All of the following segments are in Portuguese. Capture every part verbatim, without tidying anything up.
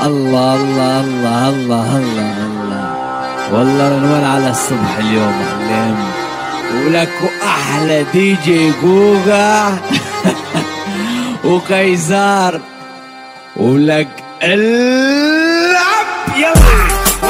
الله الله الله الله الله الله والله رنوان على الصبح اليوم علم ولك احلى دي جي جوجا وكايزار ولك العب يلا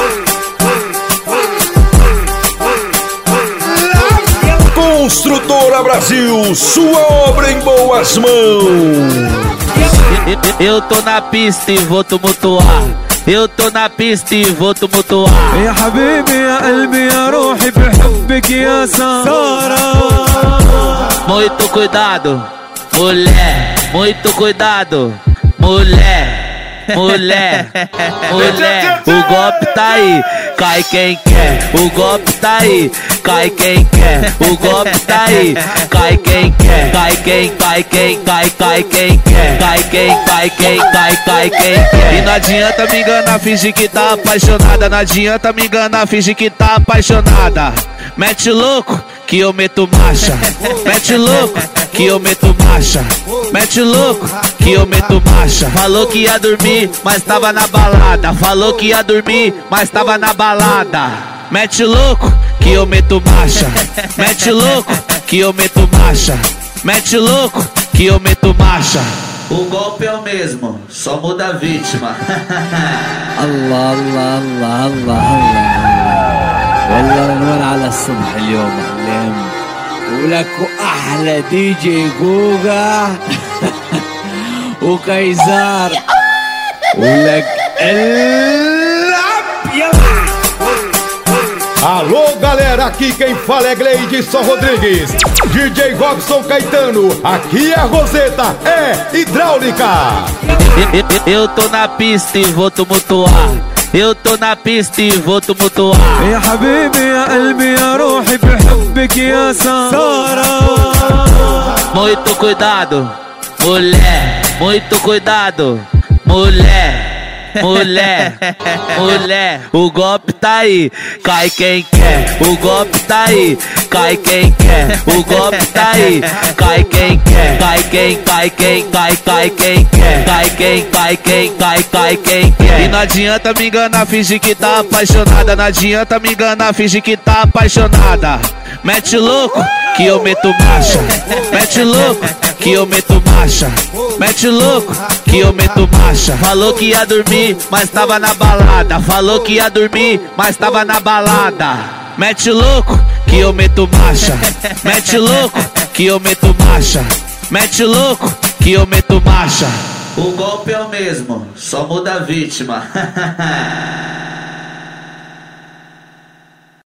Construtora Brasil, sua obra em boas mãos. Eu tô na pista e vou tumultuar. Eu tô na pista e vou tumultuar. يا حبيبي يا قلبي يا روحي بحبك يا سارة. Muito cuidado, mulher. Muito cuidado, mulher. Mulher, mulher, o golpe tá aí, cai quem quer. O golpe tá aí, cai quem quer. O golpe tá aí, cai quem quer. Cai quem, cai quem, cai, cai quem quer. Cai quem, cai quem, cai, cai quem quer. E não adianta me enganar, fingir que tá apaixonada. Não adianta me enganar, fingir que tá apaixonada. Mete louco, que eu meto marcha. Mete louco, que eu meto marcha. Mete louco, que eu meto marcha. Falou que ia dormir, mas tava na balada. Falou que ia dormir, mas tava na balada. Mete louco, que eu meto marcha. Mete louco, que eu meto marcha. Mete louco, que eu meto marcha. O golpe é o mesmo, só muda a vítima. الله الله الله الله الله والله رنوان على الصبح اليوم علم ولك احلى دي جي جوجا وكايزار ولك العب يلا. Alô galera, aqui quem fala é Gleidson Rodrigues. D J Robson Caetano, aqui é a Roseta, é hidráulica. Eu tô na pista e vou tumultuar. Eu tô na pista e vou tumultuar. يا حبيبي يا قلبي يا روحي بحبك يا سارة. Muito cuidado, mulher. Muito cuidado, mulher. Mulher, mulher, o golpe tá aí, cai quem quer. O golpe tá aí, cai quem quer. O golpe tá aí, cai quem quer. Cai quem, cai quem, cai, cai quem quer. Cai quem, cai quem, cai, cai quem quer. E não adianta me enganar, fingir que tá apaixonada. Não adianta me enganar, fingir que tá apaixonada. Mete louco, que eu meto marcha. Mete louco, que eu meto marcha. Mete louco, que eu meto marcha. Falou que ia dormir, mas tava na balada. Falou que ia dormir, mas tava na balada. Mete louco, que eu meto marcha. Mete louco, que eu meto marcha. Mete louco, que eu meto marcha. O golpe é o mesmo, só muda a vítima.